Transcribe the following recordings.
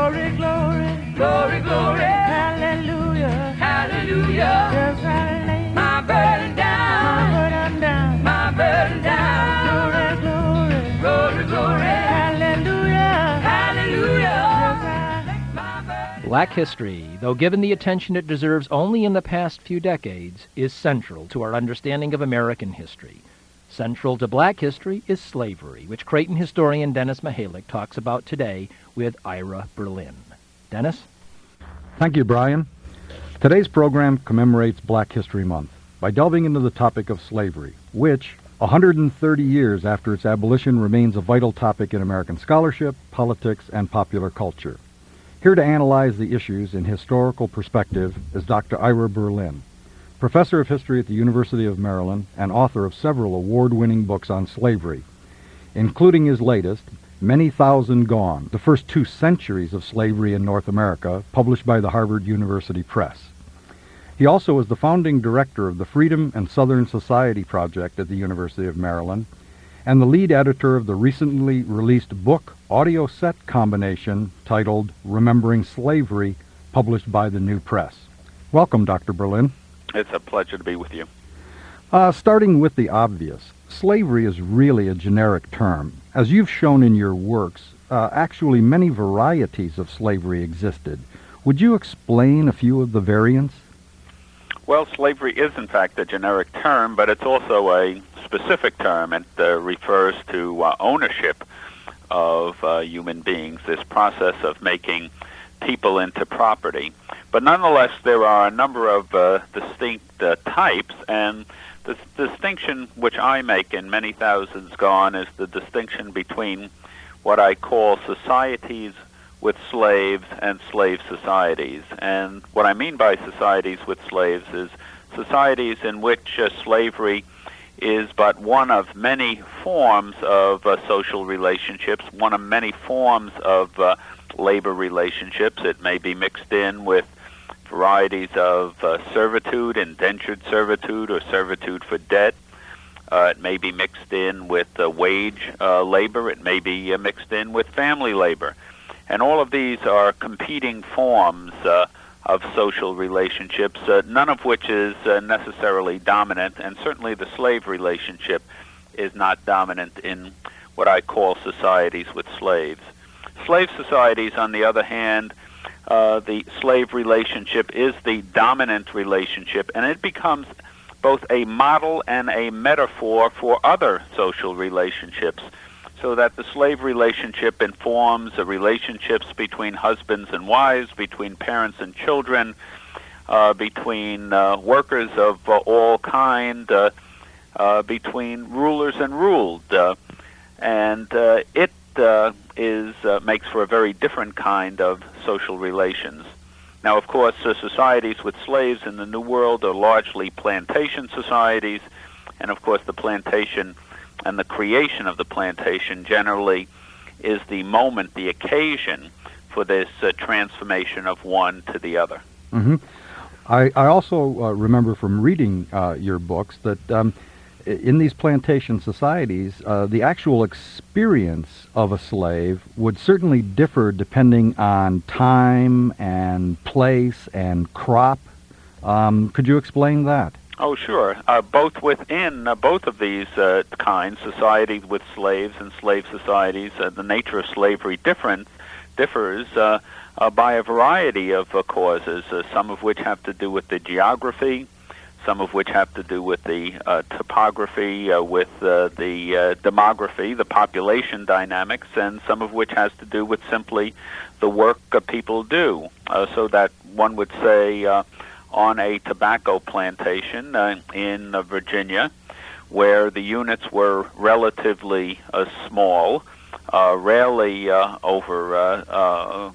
Glory, glory, glory, glory. Hallelujah, hallelujah. Just I lay my burden down, my burden down, my burden down. Glory, glory, glory, glory. Hallelujah, hallelujah. Just I lay my burden. Black history, though given the attention it deserves only in the past few decades, is central to our understanding of American history. Central to black history is slavery, which Creighton historian Dennis Mahalik talks about today with Ira Berlin. Dennis? Thank you, Brian. Today's program commemorates Black History Month by delving into the topic of slavery, which, 130 years after its abolition, remains a vital topic in American scholarship, politics, and popular culture. Here to analyze the issues in historical perspective is Dr. Ira Berlin, professor of history at the University of Maryland and author of several award-winning books on slavery, including his latest, Many Thousand Gone, the first 2 centuries of slavery in North America, published by the Harvard University Press. He also is the founding director of the Freedom and Southern Society Project at the University of Maryland and the lead editor of the recently released book audio set combination titled Remembering Slavery, published by the New Press. Welcome, Dr. Berlin. It's a pleasure to be with you. Starting with the obvious, slavery is really a generic term. As you've shown in your works, actually many varieties of slavery existed. Would you explain a few of the variants? Well, slavery is in fact a generic term, but it's also a specific term. It refers to ownership of human beings, this process of making people into property. But nonetheless, there are a number of distinct types, and the distinction which I make in Many Thousands Gone is the distinction between what I call societies with slaves and slave societies. And what I mean by societies with slaves is societies in which slavery is but one of many forms of social relationships, one of many forms of labor relationships. It may be mixed in with varieties of servitude, indentured servitude, or servitude for debt. It may be mixed in with wage labor. It may be mixed in with family labor. And all of these are competing forms of social relationships, none of which is necessarily dominant, and certainly the slave relationship is not dominant in what I call societies with slaves. Slave societies, on the other hand, the slave relationship is the dominant relationship, and it becomes both a model and a metaphor for other social relationships, so that the slave relationship informs the relationships between husbands and wives, between parents and children, between workers of all kind, between rulers and ruled. And it makes for a very different kind of social relations. Now, of course, societies with slaves in the New World are largely plantation societies, and of course the plantation and the creation of the plantation generally is the moment, the occasion for this transformation of one to the other. Mm-hmm. I also remember from reading your books that in these plantation societies, the actual experience of a slave would certainly differ depending on time and place and crop. Could you explain that? Oh, sure. Both within both of these kinds, societies with slaves and slave societies, the nature of slavery differs by a variety of causes, some of which have to do with the geography, some of which have to do with the topography, with the demography, the population dynamics, and some of which has to do with simply the work people do. So that one would say on a tobacco plantation in Virginia, where the units were relatively small, rarely over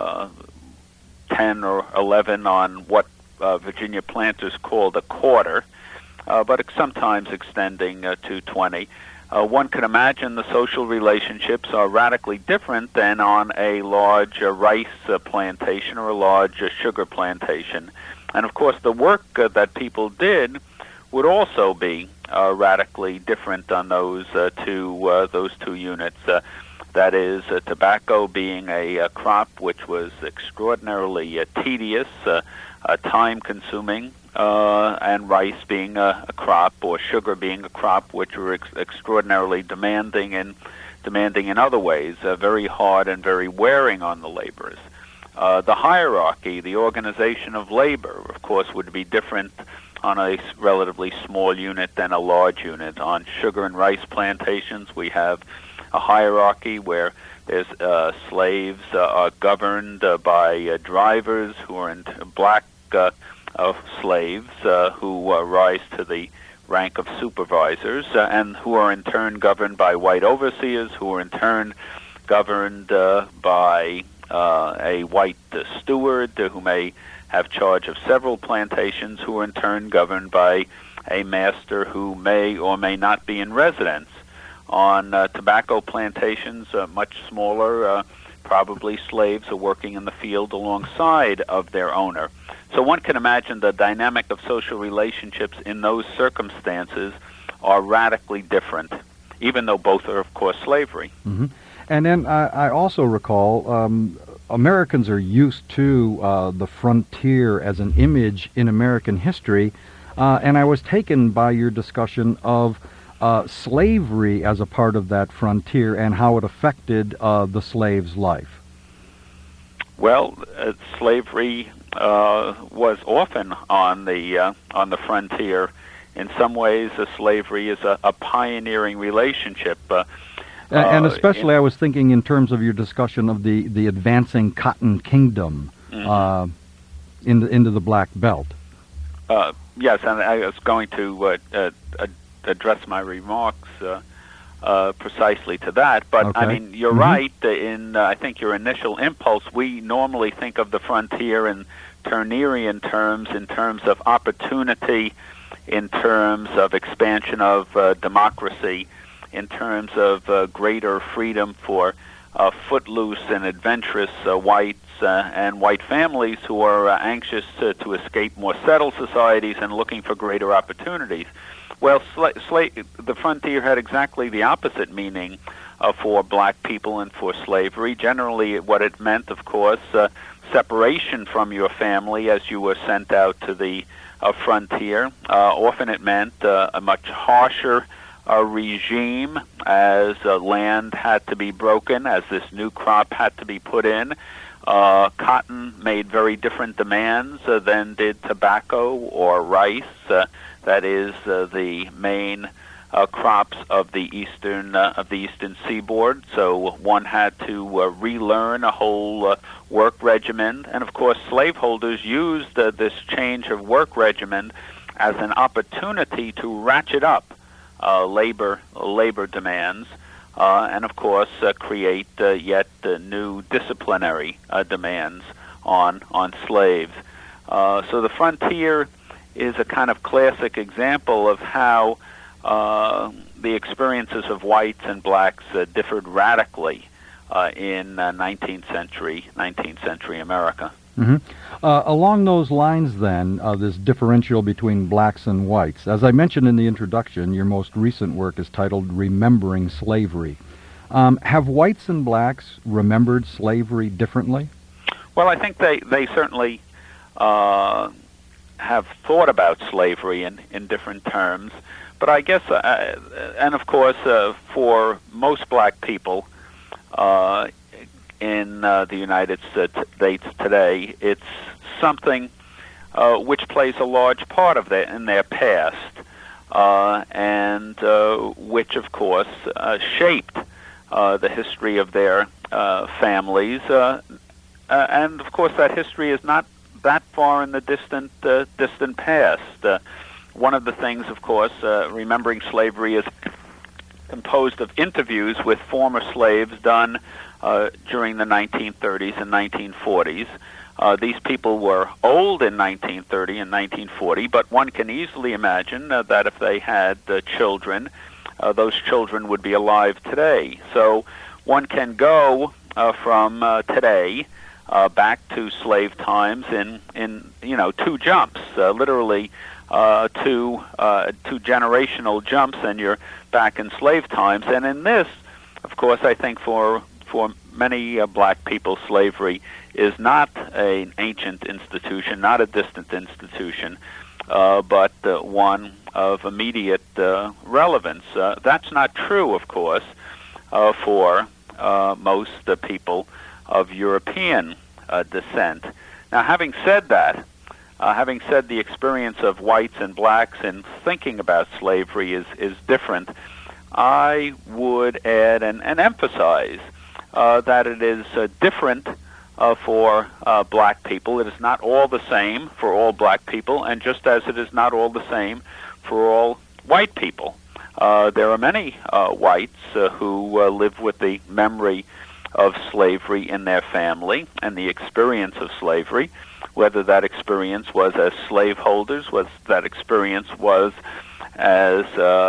10 or 11 on what Virginia planters called a quarter, but sometimes extending to 20. One can imagine the social relationships are radically different than on a large rice plantation or a large sugar plantation. And of course, the work that people did would also be radically different on those two units. That is, tobacco being a crop which was extraordinarily tedious, time-consuming, and rice being a crop, or sugar being a crop, which were extraordinarily demanding in other ways, very hard and very wearing on the laborers. The hierarchy, the organization of labor, of course, would be different on a relatively small unit than a large unit. On sugar and rice plantations, we have a hierarchy where there's slaves are governed by drivers who are black slaves who rise to the rank of supervisors, and who are in turn governed by white overseers, who are in turn governed by a white steward who may have charge of several plantations, who are in turn governed by a master who may or may not be in residence. On tobacco plantations, much smaller, probably slaves are working in the field alongside of their owner. So one can imagine the dynamic of social relationships in those circumstances are radically different, even though both are, of course, slavery. Mm-hmm. And then I also recall Americans are used to the frontier as an image in American history, and I was taken by your discussion of slavery as a part of that frontier and how it affected the slave's life. Well, slavery was often on the frontier. In some ways, slavery is a pioneering relationship. And especially, I was thinking in terms of your discussion of the advancing cotton kingdom into the Black Belt. Yes, and I was going to address my remarks precisely to that. But, okay. I mean, you're right. I think your initial impulse, we normally think of the frontier in Turnerian terms, in terms of opportunity, in terms of expansion of democracy, in terms of greater freedom for footloose and adventurous whites and white families who are anxious to escape more settled societies and looking for greater opportunities. Well, the frontier had exactly the opposite meaning for black people and for slavery. Generally, what it meant, of course, separation from your family as you were sent out to the frontier. Often it meant a much harsher regime as land had to be broken, as this new crop had to be put in. Cotton made very different demands than did tobacco or rice. That is the main crops of the eastern seaboard. So one had to relearn a whole work regimen, and of course, slaveholders used this change of work regimen as an opportunity to ratchet up labor demands, and of course create yet new disciplinary demands on slaves. So the frontier is a kind of classic example of how the experiences of whites and blacks differed radically in 19th century America. Mm-hmm. Along those lines, then, this differential between blacks and whites. As I mentioned in the introduction, your most recent work is titled Remembering Slavery. Have whites and blacks remembered slavery differently? Well, I think they certainly have thought about slavery in different terms. But I guess, and of course, for most black people in the United States today, it's something which plays a large part of in their past, and which, of course, shaped the history of their families. And, of course, that history is not that far in the distant past. One of the things, of course, Remembering Slavery is composed of interviews with former slaves done during the 1930s and 1940s. These people were old in 1930 and 1940, but one can easily imagine that if they had children, those children would be alive today. So one can go from today back to slave times in two jumps, literally two generational jumps, and you're back in slave times. And in this, of course, I think for for many black people, slavery is not an ancient institution, not a distant institution, but one of immediate relevance. That's not true, of course, for most people of European descent. Now, having said that, having said the experience of whites and blacks in thinking about slavery is different, I would add and emphasize that it is different for black people. It is not all the same for all black people, and just as it is not all the same for all white people. There are many whites who live with the memory of slavery in their family and the experience of slavery, whether that experience was as slaveholders, whether that experience was as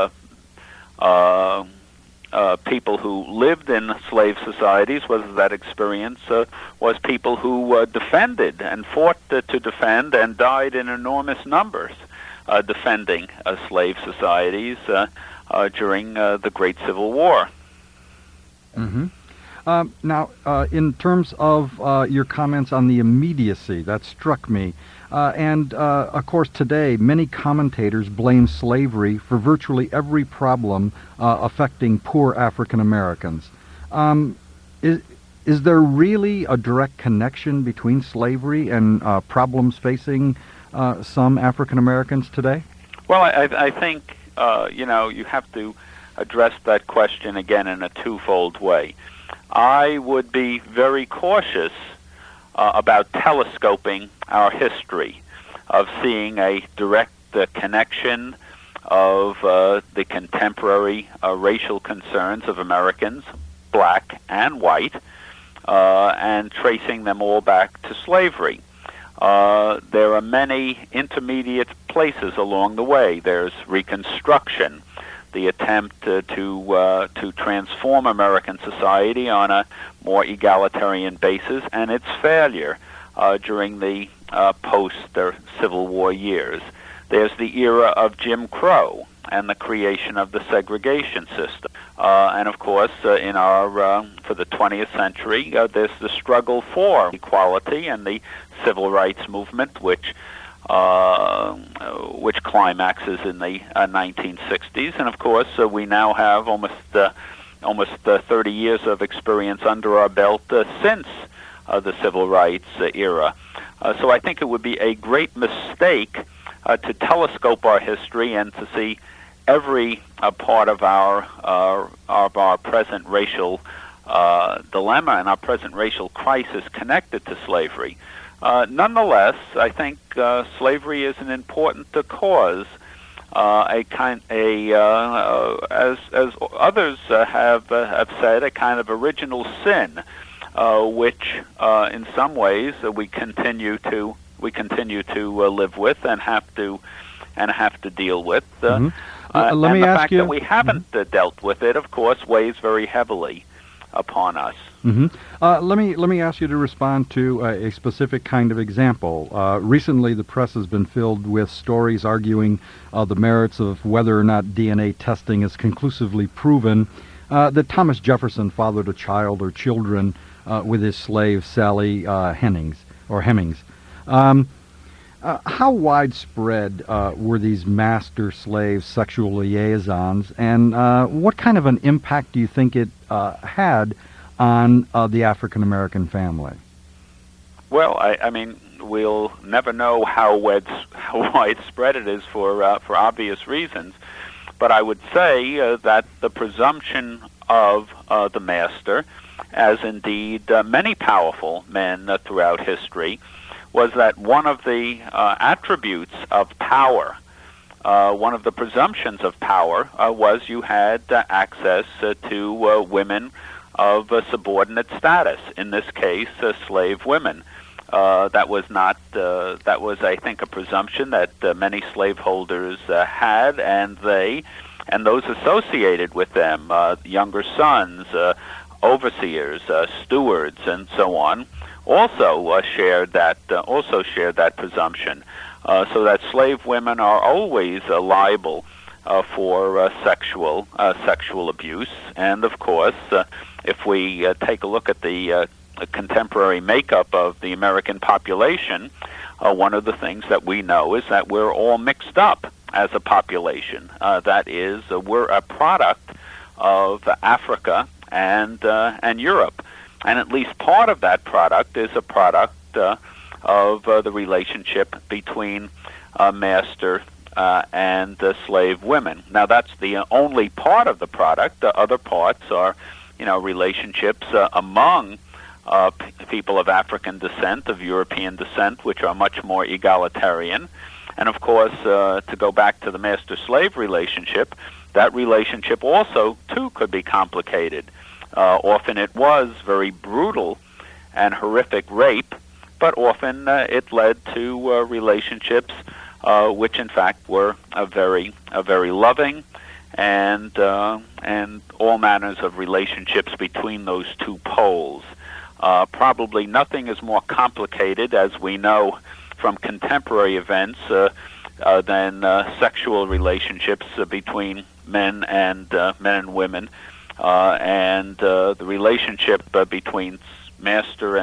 people who lived in slave societies, whether that experience was people who defended and fought to defend and died in enormous numbers defending slave societies during the Great Civil War. Mm-hmm. Now, in terms of your comments on the immediacy, that struck me. Of course, today, many commentators blame slavery for virtually every problem affecting poor African Americans. Is there really a direct connection between slavery and problems facing some African Americans today? Well, I think, you have to address that question again in a twofold way. I would be very cautious about telescoping our history, of seeing a direct connection of the contemporary racial concerns of Americans, black and white, and tracing them all back to slavery. There are many intermediate places along the way. There's Reconstruction, the attempt to transform American society on a more egalitarian basis, and its failure during the post-Civil War years. There's the era of Jim Crow and the creation of the segregation system. And of course, in our for the 20th century, there's the struggle for equality and the civil rights movement, which climaxes in the 1960s. And of course, we now have almost 30 years of experience under our belt since the civil rights era. So I think it would be a great mistake to telescope our history and to see every part of our present racial dilemma and our present racial crisis connected to slavery. Nonetheless, I think slavery is an important cause, as others have said, a kind of original sin, which in some ways we continue to live with and have to deal with. Let and me the ask fact you, that we haven't dealt with it, of course, weighs very heavily upon us. Mm-hmm. Let me ask you to respond to a specific kind of example. Recently, the press has been filled with stories arguing the merits of whether or not DNA testing has conclusively proven that Thomas Jefferson fathered a child or children with his slave Sally Hemings. How widespread were these master-slave sexual liaisons, and what kind of an impact do you think it had on the African-American family? Well, I mean, we'll never know how widespread it is for obvious reasons, but I would say that the presumption of the master, as indeed many powerful men throughout history, was that one of the attributes of power, one of the presumptions of power, was you had access to women of subordinate status. In this case, slave women. That was, I think, a presumption that many slaveholders had, and those associated with them, younger sons, overseers, stewards, and so on, also shared that presumption, so that slave women are always liable for sexual abuse. And of course, if we take a look at the contemporary makeup of the American population, one of the things that we know is that we're all mixed up as a population. That is, we're a product of Africa and Europe, and at least part of that product is a product of the relationship between master and slave women. Now, that's the only part of the product. The other parts are, relationships among people of African descent, of European descent, which are much more egalitarian. And of course, to go back to the master-slave relationship, that relationship also, too, could be complicated. Often it was very brutal and horrific rape, but often it led to relationships which, in fact, were very loving, and all manners of relationships between those two poles. Probably nothing is more complicated, as we know from contemporary events, than sexual relationships between men and women, and the relationship between master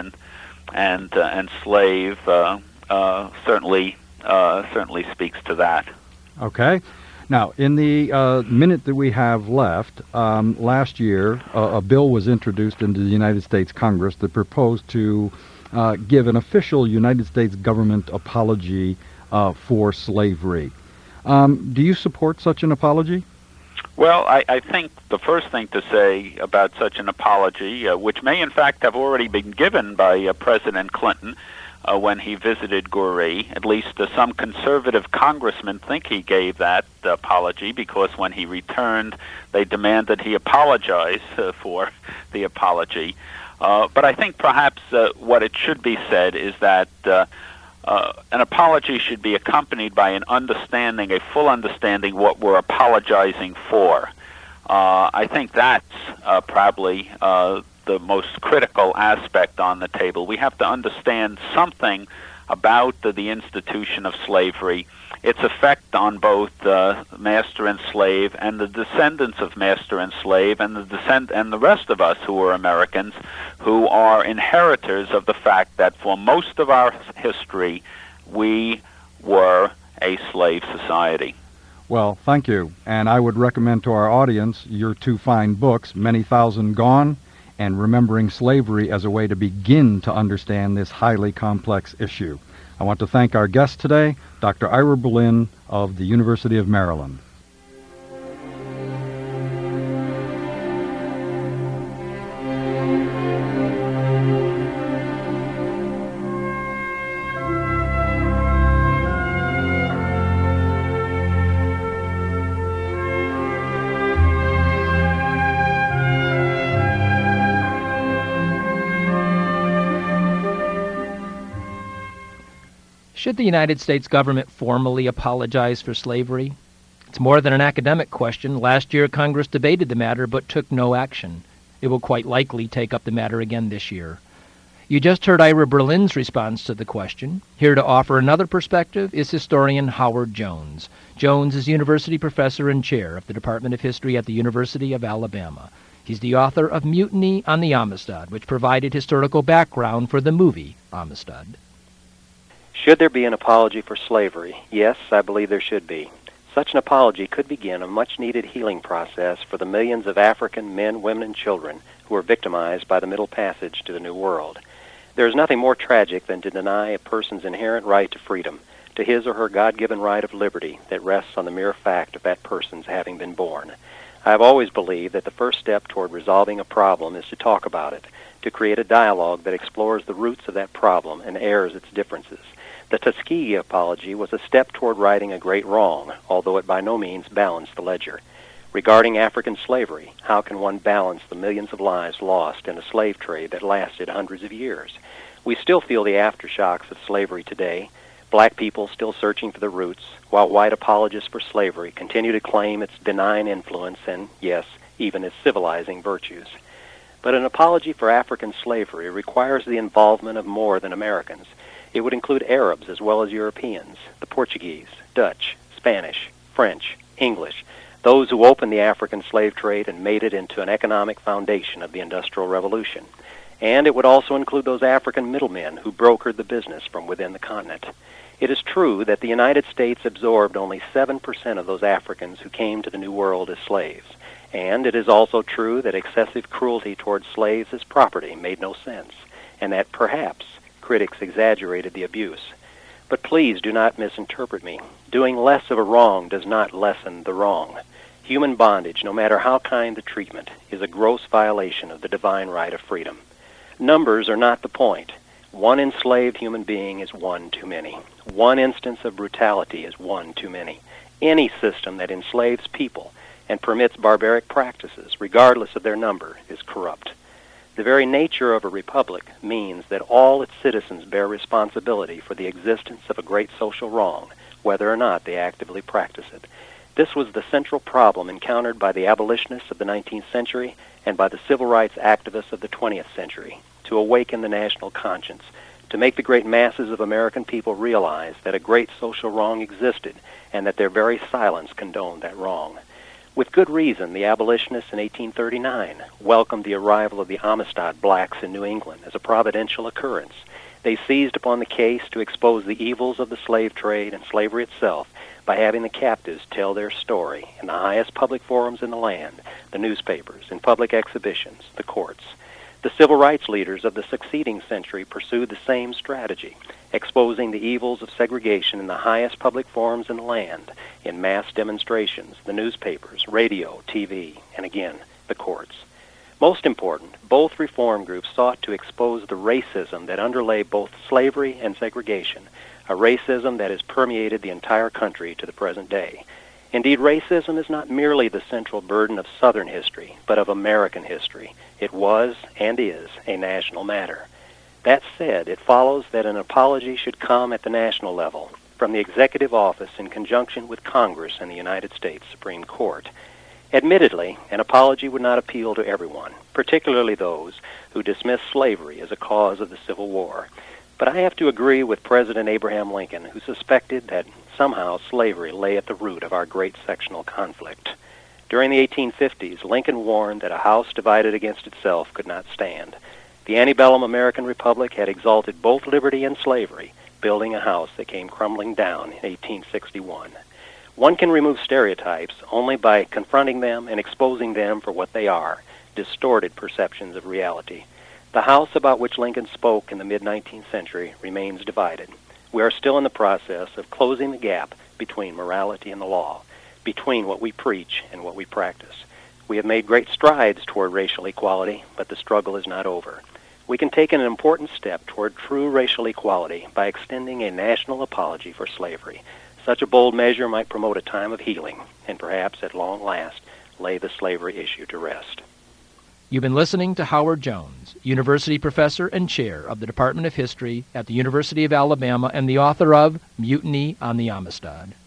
and slave certainly speaks to that. Okay. Now, in the minute that we have left, last year a bill was introduced into the United States Congress that proposed to give an official United States government apology for slavery. Do you support such an apology? Well, I think the first thing to say about such an apology, which may in fact have already been given by President Clinton when he visited Gorée, at least some conservative congressmen think he gave that apology, because when he returned, they demanded he apologize for the apology. But I think perhaps what it should be said is that an apology should be accompanied by an understanding, a full understanding what we're apologizing for. I think that's probably the most critical aspect on the table. We have to understand something about the institution of slavery, its effect on both master and slave, and the descendants of master and slave, and the rest of us who are Americans, who are inheritors of the fact that for most of our history, we were a slave society. Well, thank you. And I would recommend to our audience your two fine books, Many Thousand Gone and Remembering Slavery, as a way to begin to understand this highly complex issue. I want to thank our guest today, Dr. Ira Berlin of the University of Maryland. Should the United States government formally apologize for slavery? It's more than an academic question. Last year, Congress debated the matter but took no action. It will quite likely take up the matter again this year. You just heard Ira Berlin's response to the question. Here to offer another perspective is historian Howard Jones. Jones is university professor and chair of the Department of History at the University of Alabama. He's the author of Mutiny on the Amistad, which provided historical background for the movie Amistad. Should there be an apology for slavery? Yes, I believe there should be. Such an apology could begin a much-needed healing process for the millions of African men, women, and children who were victimized by the Middle Passage to the New World. There is nothing more tragic than to deny a person's inherent right to freedom, to his or her God-given right of liberty that rests on the mere fact of that person's having been born. I have always believed that the first step toward resolving a problem is to talk about it, to create a dialogue that explores the roots of that problem and airs its differences. The Tuskegee apology was a step toward righting a great wrong, although it by no means balanced the ledger. Regarding African slavery, how can one balance the millions of lives lost in a slave trade that lasted hundreds of years? We still feel the aftershocks of slavery today, black people still searching for the roots, while white apologists for slavery continue to claim its benign influence and, yes, even its civilizing virtues. But an apology for African slavery requires the involvement of more than Americans. It would include Arabs as well as Europeans, the Portuguese, Dutch, Spanish, French, English, those who opened the African slave trade and made it into an economic foundation of the Industrial Revolution. And it would also include those African middlemen who brokered the business from within the continent. It is true that the United States absorbed only 7% of those Africans who came to the New World as slaves. And it is also true that excessive cruelty towards slaves as property made no sense, and that perhaps critics exaggerated the abuse. But please do not misinterpret me. Doing less of a wrong does not lessen the wrong. Human bondage, no matter how kind the treatment, is a gross violation of the divine right of freedom. Numbers are not the point. One enslaved human being is one too many. One instance of brutality is one too many. Any system that enslaves people and permits barbaric practices, regardless of their number, is corrupt. The very nature of a republic means that all its citizens bear responsibility for the existence of a great social wrong, whether or not they actively practice it. This was the central problem encountered by the abolitionists of the 19th century and by the civil rights activists of the 20th century, to awaken the national conscience, to make the great masses of American people realize that a great social wrong existed and that their very silence condoned that wrong. With good reason, the abolitionists in 1839 welcomed the arrival of the Amistad blacks in New England as a providential occurrence. They seized upon the case to expose the evils of the slave trade and slavery itself by having the captives tell their story in the highest public forums in the land, the newspapers, in public exhibitions, the courts. The civil rights leaders of the succeeding century pursued the same strategy, exposing the evils of segregation in the highest public forums in the land, in mass demonstrations, the newspapers, radio, TV, and again, the courts. Most important, both reform groups sought to expose the racism that underlay both slavery and segregation, a racism that has permeated the entire country to the present day. Indeed, racism is not merely the central burden of Southern history, but of American history. It was and is a national matter. That said, it follows that an apology should come at the national level, from the executive office in conjunction with Congress and the United States Supreme Court. Admittedly, an apology would not appeal to everyone, particularly those who dismiss slavery as a cause of the Civil War. But I have to agree with President Abraham Lincoln, who suspected that somehow slavery lay at the root of our great sectional conflict. During the 1850s, Lincoln warned that a house divided against itself could not stand. The antebellum American Republic had exalted both liberty and slavery, building a house that came crumbling down in 1861. One can remove stereotypes only by confronting them and exposing them for what they are, distorted perceptions of reality. The house about which Lincoln spoke in the mid-19th century remains divided. We are still in the process of closing the gap between morality and the law, between what we preach and what we practice. We have made great strides toward racial equality, but the struggle is not over. We can take an important step toward true racial equality by extending a national apology for slavery. Such a bold measure might promote a time of healing, and perhaps at long last lay the slavery issue to rest. You've been listening to Howard Jones, University Professor and Chair of the Department of History at the University of Alabama and the author of Mutiny on the Amistad.